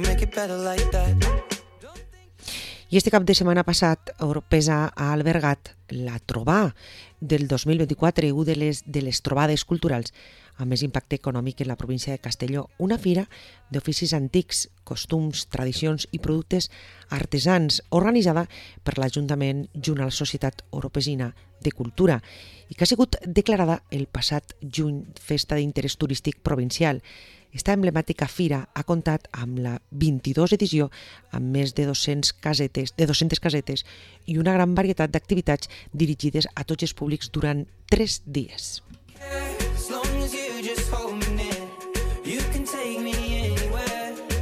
I este cap de setmana passat, Oropesa ha albergat la Trobà del 2024, una de les trobades culturals amb més impacte econòmic en la província de Castelló, una fira d'oficis antics, costums, tradicions i productes artesans, organitzada per l'Ajuntament junt a la Societat Oropesina de Cultura i que ha sigut declarada el passat juny Festa d'Interès Turístic Provincial. Esta emblemàtica fira ha comptat amb la 22 edició amb més de 200 casetes i una gran varietat d'activitats dirigides a tots els públics durant 3 dies.